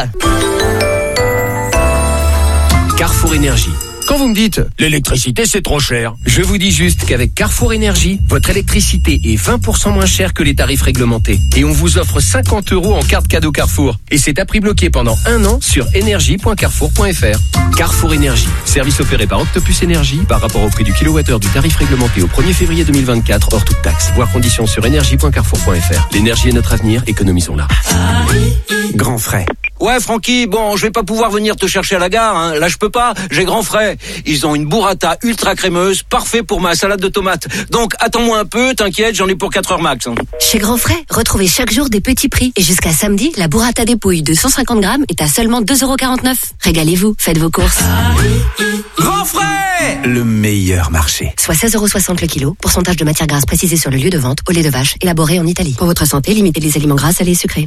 Carrefour Énergie. Quand vous me dites « l'électricité c'est trop cher », je vous dis juste qu'avec Carrefour Énergie, votre électricité est vingt pour cent moins chère que les tarifs réglementés. Et on vous offre cinquante euros en carte cadeau Carrefour. Et c'est à prix bloqué pendant un an sur énergie point carrefour point f r. Carrefour Énergie, service opéré par Octopus Énergie par rapport au prix du kilowattheure du tarif réglementé au premier février deux mille vingt-quatre hors toute taxe. Voir conditions sur énergie point carrefour point f r. L'énergie est notre avenir, économisons-la. Grand frais. Ouais, Francky, bon, je vais pas pouvoir venir te chercher à la gare, hein. Là, je peux pas, j'ai grand frais. Ils ont une burrata ultra crémeuse, parfait pour ma salade de tomates. Donc, attends-moi un peu, t'inquiète, j'en ai pour quatre heures max. Hein. Chez Grand Frais, retrouvez chaque jour des petits prix. Et jusqu'à samedi, la burrata des pouilles de cent cinquante grammes est à seulement deux euros quarante-neuf. Régalez-vous, faites vos courses. Grand Frais, le meilleur marché. Soit seize euros soixante le kilo. Pourcentage de matière grasse précisé sur le lieu de vente au lait de vache, élaboré en Italie. Pour votre santé, limitez les aliments gras, salés et sucrés.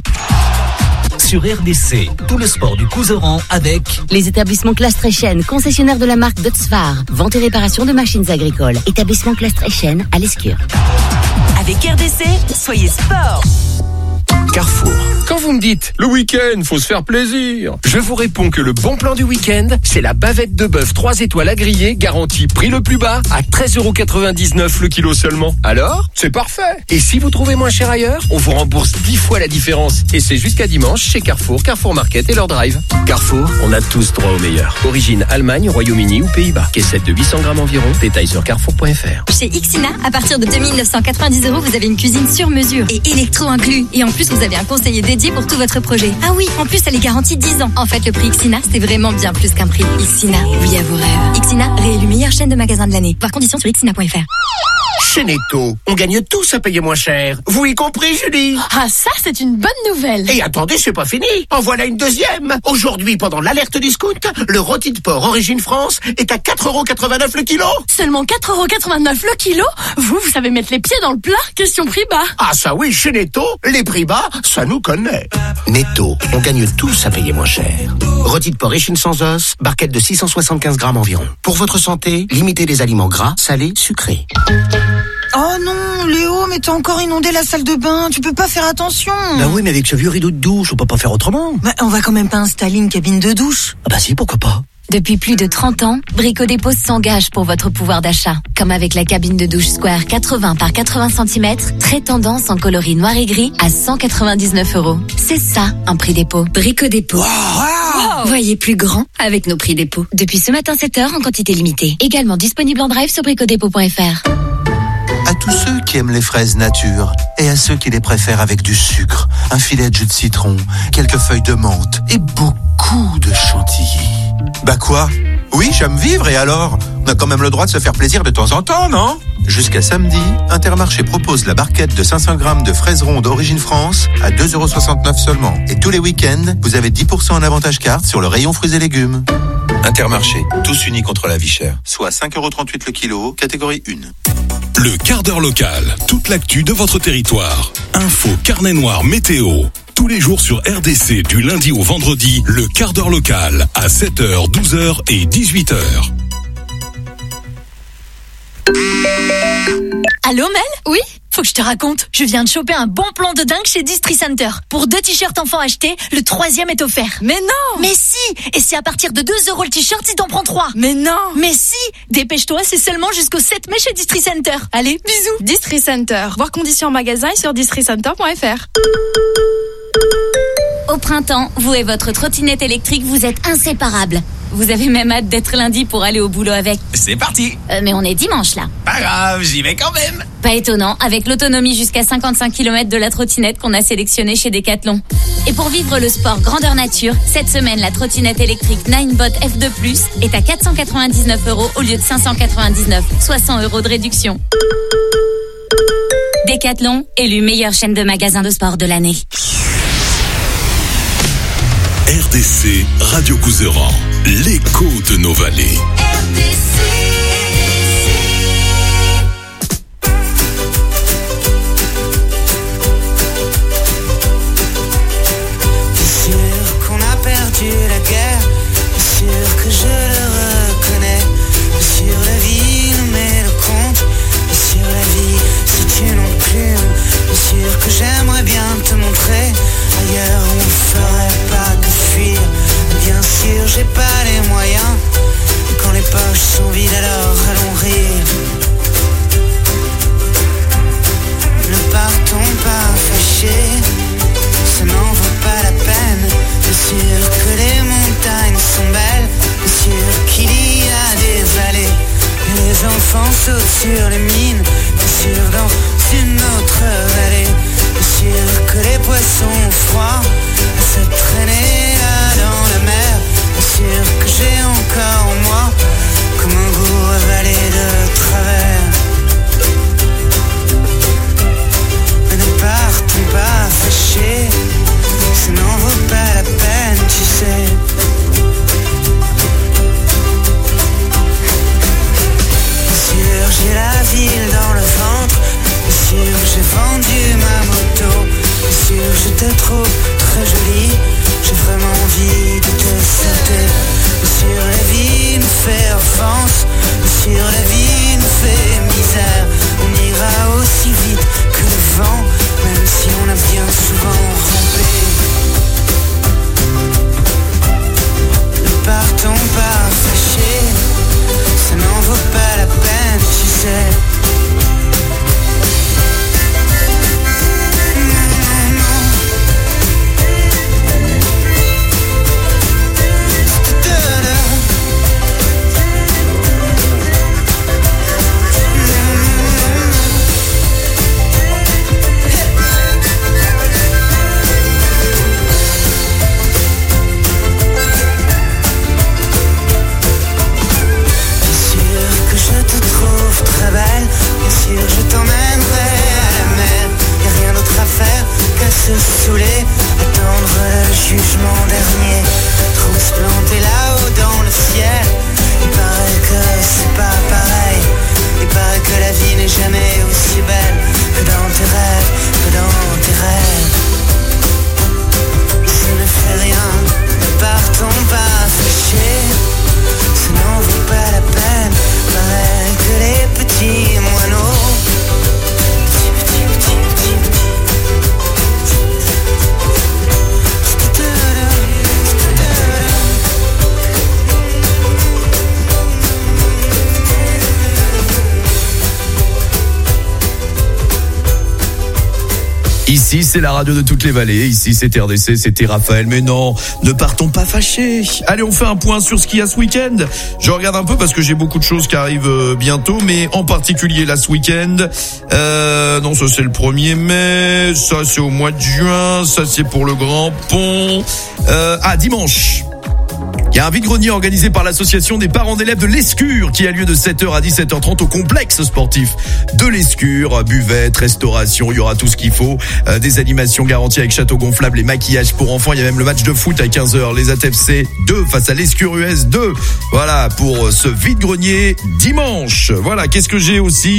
Sur R D C, tout le sport du Couserans avec les établissements Clastrechen, concessionnaires de la marque Dutzvar, vente et réparation de machines agricoles. Établissement Clastrechen à l'Escure. Avec R D C, soyez sport. Carrefour. Quand vous me dites, le week-end, faut se faire plaisir, je vous réponds que le bon plan du week-end, c'est la bavette de bœuf trois étoiles à griller, garantie prix le plus bas, à treize euros quatre-vingt-dix-neuf le kilo seulement. Alors, c'est parfait. Et si vous trouvez moins cher ailleurs, on vous rembourse dix fois la différence. Et c'est jusqu'à dimanche chez Carrefour, Carrefour Market et leur drive. Carrefour, on a tous droit au meilleur. Origine Allemagne, Royaume-Uni ou Pays-Bas. Caissette de huit cents grammes environ. Détails sur carrefour point f r. Chez Ixina, à partir de deux mille neuf cent quatre-vingt-dix euros, vous avez une cuisine sur mesure et électro inclus. Et en plus, vous avez un conseiller dédié pour tout votre projet. Ah oui, en plus, elle est garantie dix ans. En fait, le prix Ixina, c'est vraiment bien plus qu'un prix. Ixina, oui à vos rêves. Ixina, réélu meilleure chaîne de magasins de l'année. Voir conditions sur ixina point f r. Chez Netto, on gagne tous à payer moins cher. Vous y compris, Julie? Ah, ça, c'est une bonne nouvelle. Et attendez, c'est pas fini. En voilà une deuxième. Aujourd'hui, pendant l'alerte discount, le rôti de porc Origine France est à quatre euros quatre-vingt-neuf le kilo. Seulement quatre euros quatre-vingt-neuf le kilo? Vous, vous savez mettre les pieds dans le plat. Question prix bas. Ah, ça oui, chez Netto, les prix bas, ça nous connaît. Netto, on gagne tous à payer moins cher. Rôti de porc échine sans os, barquette de six cent soixante-quinze grammes environ. Pour votre santé, limitez les aliments gras, salés, sucrés. Oh non, Léo, mais t'as encore inondé la salle de bain, tu peux pas faire attention. Bah oui, mais avec ce vieux rideau de douche, on peut pas faire autrement. Bah on va quand même pas installer une cabine de douche. Ah bah si, pourquoi pas. Depuis plus de trente ans, Brico Dépôt s'engage pour votre pouvoir d'achat. Comme avec la cabine de douche Square quatre-vingts par quatre-vingts centimètres, très tendance en coloris noir et gris à cent quatre-vingt-dix-neuf euros. C'est ça, un prix dépôt. Brico Dépôt. Wow. Voyez plus grand avec nos prix dépôt. Depuis ce matin sept heures en quantité limitée. Également disponible en drive sur bricodépôt point f r. À tous ceux qui aiment les fraises nature et à ceux qui les préfèrent avec du sucre, un filet de jus de citron, quelques feuilles de menthe et beaucoup de chantilly. Bah quoi? Oui, j'aime vivre et alors? On a quand même le droit de se faire plaisir de temps en temps, non? Jusqu'à samedi, Intermarché propose la barquette de cinq cents grammes de fraises rondes Origine France à deux euros soixante-neuf seulement. Et tous les week-ends, vous avez dix pour cent en avantage carte sur le rayon fruits et légumes. Intermarché, tous unis contre la vie chère. Soit cinq euros trente-huit le kilo, catégorie un. Le quart d'heure local, toute l'actu de votre territoire. Info, carnet noir, météo. Tous les jours sur R D C du lundi au vendredi, le quart d'heure local à sept heures, douze heures et dix-huit heures. Allô Mel? Oui? Faut que je te raconte. Je viens de choper un bon plan de dingue chez Distri Center. Pour deux t-shirts enfants achetés, le troisième est offert. Mais non! Mais si! Et c'est à partir de deux euros le t-shirt si t'en prends trois. Mais non! Mais si! Dépêche-toi, c'est seulement jusqu'au sept mai chez Distri Center. Allez, bisous! Distri Center. Voir conditions en magasin et sur distri center point f r. Au printemps, vous et votre trottinette électrique, vous êtes inséparables. Vous avez même hâte d'être lundi pour aller au boulot avec. C'est parti. Euh, mais on est dimanche là. Pas grave, j'y vais quand même. Pas étonnant, avec l'autonomie jusqu'à cinquante-cinq kilomètres de la trottinette qu'on a sélectionnée chez Decathlon. Et pour vivre le sport grandeur nature, cette semaine, la trottinette électrique Ninebot F deux plus est à quatre cent quatre-vingt-dix-neuf euros au lieu de cinq cent quatre-vingt-dix-neuf, soit cent euros de réduction. Decathlon, élu meilleure chaîne de magasins de sport de l'année. R D C Radio Couserans, l'écho de nos vallées. T'es sûr qu'on a perdu la guerre? T'es sûr que je le reconnais? T'es sûr la vie nous met le compte? T'es sûr la vie si tu non plus? T'es sûr que j'aimerais bien te montrer ailleurs où on ferait pas que fuir? Bien sûr j'ai pas les moyens. Et quand les poches sont vides alors allons rire. Ne partons pas fâchés, ça n'en vaut pas la peine. Bien sûr que les montagnes sont belles, bien sûr qu'il y a des vallées. Et les enfants sautent sur les mines, bien sûr dans une autre vallée. Bien sûr que les poissons ont froid à se traîner là. l'enfance. Sur la vie nous fait misère, on ira aussi vite que le vent, même si on a bien souvent rampé. Ne partons pas fâchés, ça n'en vaut pas la peine, tu sais. Bien sûr je t'emmènerai à la mer, y'a rien d'autre à faire qu'à se saouler, attendre le jugement dernier, trop se planter là-haut dans le ciel. Il paraît que c'est pas pareil, il paraît que la vie n'est jamais aussi belle que dans tes rêves, que dans tes rêves. Ça ne fait rien, ne partons pas fâchés, ça n'en vaut pas la peine, pareil que les petits moineaux. Ici, c'est la radio de toutes les vallées. Ici, c'était R D C, c'était Raphaël. Mais non, ne partons pas fâchés. Allez, on fait un point sur ce qu'il y a ce week-end. Je regarde un peu parce que j'ai beaucoup de choses qui arrivent bientôt, mais en particulier là ce week-end. Euh, non, ça c'est le premier mai. Ça c'est au mois de juin. Ça c'est pour le Grand Pont. Euh, ah, dimanche. Il y a un vide-grenier organisé par l'association des parents d'élèves de l'Escure qui a lieu de sept heures à dix-sept heures trente au complexe sportif de l'Escure. Buvette, restauration, il y aura tout ce qu'il faut. Euh, des animations garanties avec château gonflable, les maquillages pour enfants. Il y a même le match de foot à quinze heures. Les A T F C deux face à l'Escure U S deux. Voilà pour ce vide-grenier dimanche. Voilà, qu'est-ce que j'ai aussi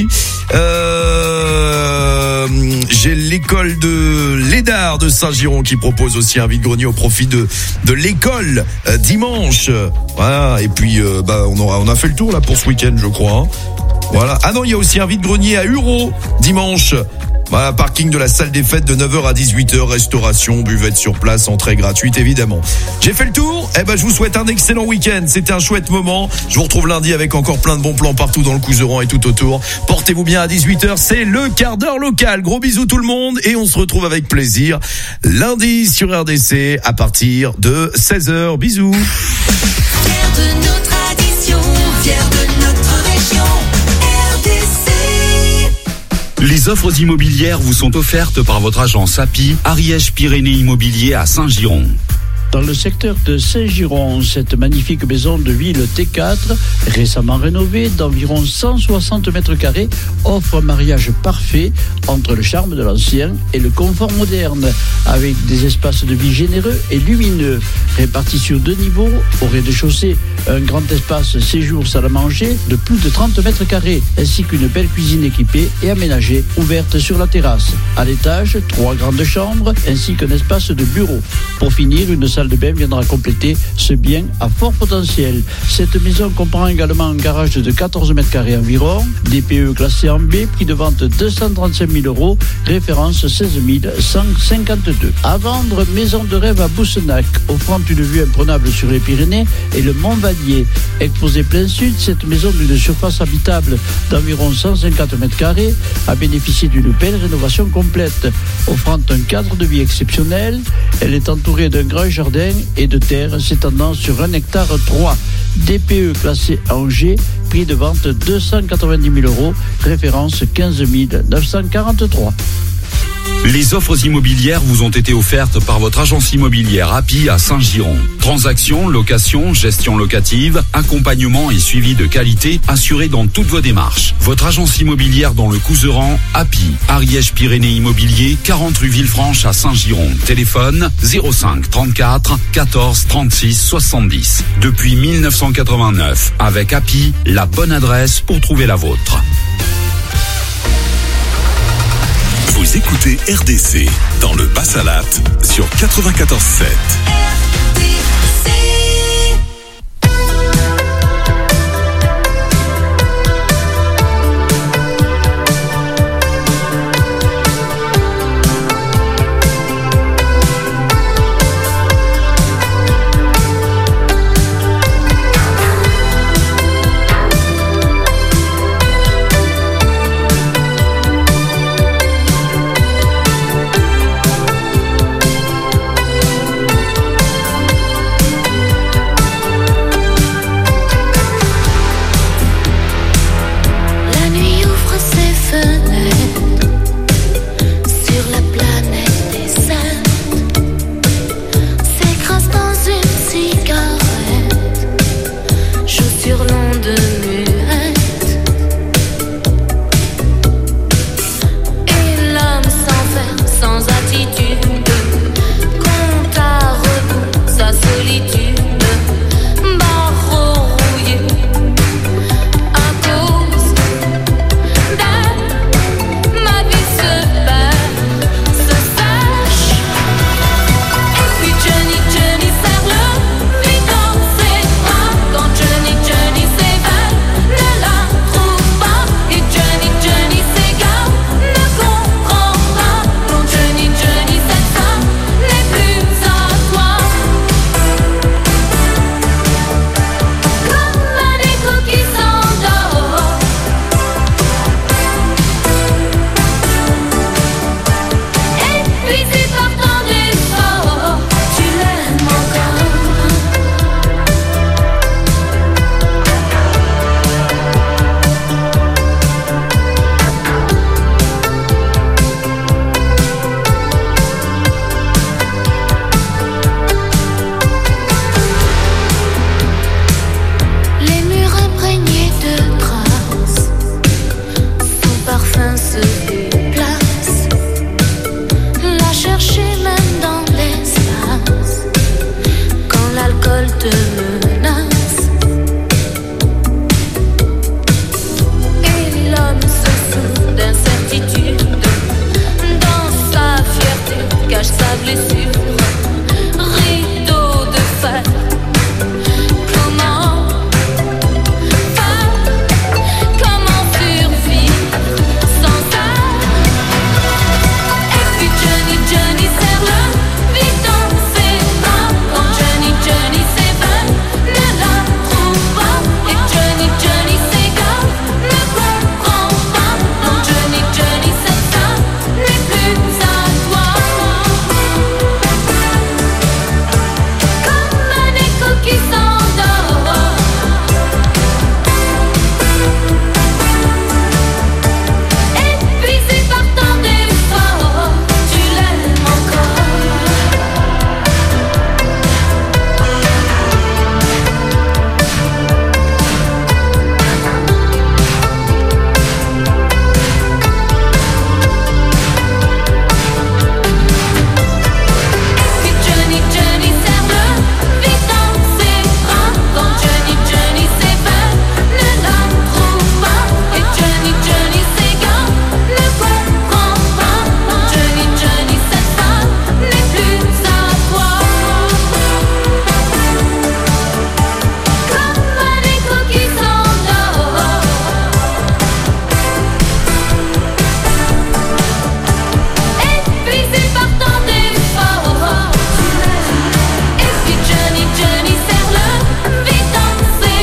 euh, J'ai l'école de l'Édard de Saint-Giron qui propose aussi un vide-grenier au profit de, de l'école euh, dimanche. Voilà, et puis euh, bah on aura on a fait le tour là pour ce week-end, je crois. Hein. Voilà. Ah non, il y a aussi un vide-grenier à Ureau dimanche. Voilà, parking de la salle des fêtes de neuf heures à dix-huit heures, restauration, buvette sur place, entrée gratuite évidemment. J'ai fait le tour. Eh ben je vous souhaite un excellent week-end. C'était un chouette moment. Je vous retrouve lundi avec encore plein de bons plans partout dans le Couserans et tout autour. Portez-vous bien à dix-huit heures, c'est le quart d'heure local. Gros bisous tout le monde et on se retrouve avec plaisir lundi sur R D C à partir de seize heures. Bisous. Fiers de nos traditions, fiers de notre région, R D C. Les offres immobilières vous sont offertes par votre agence A P I, Ariège-Pyrénées Immobilier à Saint-Giron. Dans le secteur de Saint-Giron, cette magnifique maison de ville T quatre, récemment rénovée d'environ cent soixante mètres carrés, offre un mariage parfait entre le charme de l'ancien et le confort moderne, avec des espaces de vie généreux et lumineux, répartis sur deux niveaux, au rez-de-chaussée, un grand espace séjour salle à manger de plus de trente mètres carrés, ainsi qu'une belle cuisine équipée et aménagée, ouverte sur la terrasse. À l'étage, trois grandes chambres, ainsi qu'un espace de bureau. Pour finir, une salle de bain viendra compléter ce bien à fort potentiel. Cette maison comprend également un garage de quatorze mètres carrés environ, D P E classé en B, prix de vente deux cent trente-cinq mille euros, référence seize mille cent cinquante-deux. À vendre, maison de rêve à Boussenac, offrant une vue imprenable sur les Pyrénées et le Mont-Vallier. Exposée plein sud, cette maison d'une surface habitable d'environ cent cinquante mètres carrés a bénéficié d'une belle rénovation complète, offrant un cadre de vie exceptionnel. Elle est entourée d'un grand jardin et de terre s'étendant sur un hectare trois. D P E classé en G, prix de vente deux cent quatre-vingt-dix mille euros, référence quinze mille neuf cent quarante-trois. Les offres immobilières vous ont été offertes par votre agence immobilière A P I à Saint-Giron. Transactions, location, gestion locative, accompagnement et suivi de qualité assurés dans toutes vos démarches. Votre agence immobilière dans le Couserans, A P I, Ariège-Pyrénées Immobilier, quarante rue Villefranche à Saint-Giron. Téléphone zéro cinq trente-quatre quatorze trente-six soixante-dix. Depuis mille neuf cent quatre-vingt-neuf, avec A P I, la bonne adresse pour trouver la vôtre. Vous écoutez R D C dans le Bas-Salat sur quatre-vingt-quatorze sept.